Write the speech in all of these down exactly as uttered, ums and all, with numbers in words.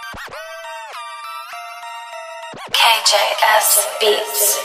K J S Beats.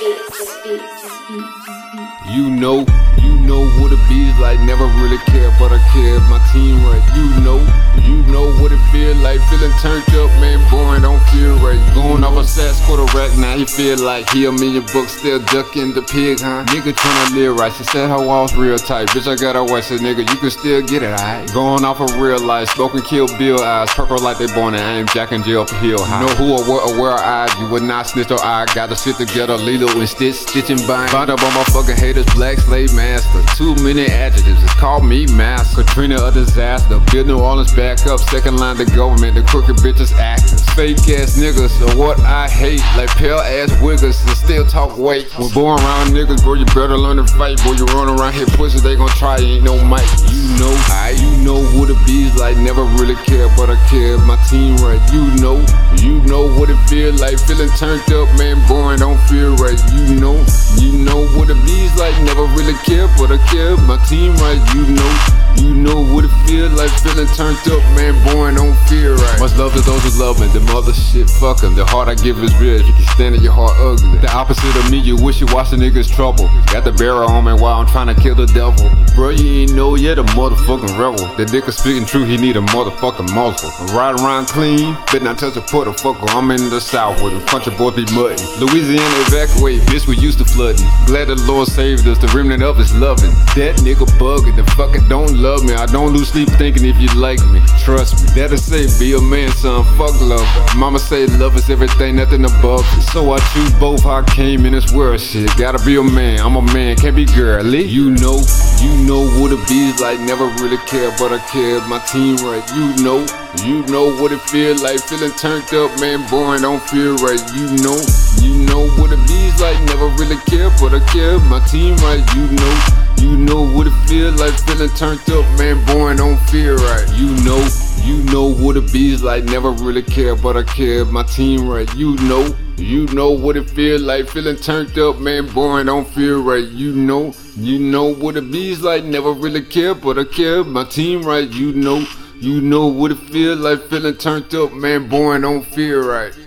You know, you know what it be like, never really care, but I care if my team right. You know, you know what it feel like, feeling turned up, man, boring, don't feel right. Going off a sass quarter rack, now he feel like he a million bucks, still ducking the pig, huh? Nigga tryna live right, she said her walls real tight, bitch I got her white, said nigga, you can still get it, alright? Going off of real life, smoking Kill Bill eyes, purple like they born and aim, Jack and Jill for Hill high. Know who or what or where I, you would not snitch or I, gotta sit together, Lilo and Stitch, stitching bind. Find up on my fucking haters, black slave master, too many adjectives, it's called me master. Katrina a disaster, build New Orleans back up, second line the government, the crooked bitches actors. Fake ass niggas are what I hate, like pale ass wiggers and still talk weight. When born around niggas, bro, you better learn to fight. Boy, you run around here pussy, they gon' try, ain't no mic. You know, I, you know what it be like, never really care, but I care if my team right. You know, you know what it feel like, feeling turned up, man, boring, don't feel right. You know, you know what it be like, never really care, but I care if my team right. You know, you know what it feel like, feeling turned up, man, boring, don't feel right. Much love to those who love me, the mother shit, fuck 'em. The heart I give is real, if you can stand it, your heart ugly. The opposite of me, you wish you watch the niggas trouble. Got the barrel on me while I'm trying to kill the devil. Bro, you ain't know yet a motherfucking rebel. The nigga speaking true, he need a motherfucking muzzle. I ride around clean, bet not touch a motherfucker. I'm in the south with him, country boy be muddy. Louisiana evacuate, bitch, we used to flooding. Glad the Lord saved us, the remnant of his loving. That nigga bugging, the fucker don't love me. I don't lose sleep thinking if you like me. Trust me, that'll say be a man, son, fuck love. Mama say love is everything, nothing above it. So I choose both, how I came in this world, shit. Gotta be a man, I'm a man, can't be girly. You know, you know what it be like, never really care, but I care if my team right. You know, you know what it feel like, feeling turned up, man, boring, don't feel right. You know, you know what it be like, never really care, but I care if my team right. You know, you know what it feel like, feeling turned up, man, boring, don't feel right. You know, you know what it be like, never really care, but I care if my team right. You know, you know what it feel like, feeling turned up, man, boring, don't feel right. You know, you know what it be like, never really care, but I care if my team right. You know, you know what it feel like, feeling turned up, man, boring, don't feel right.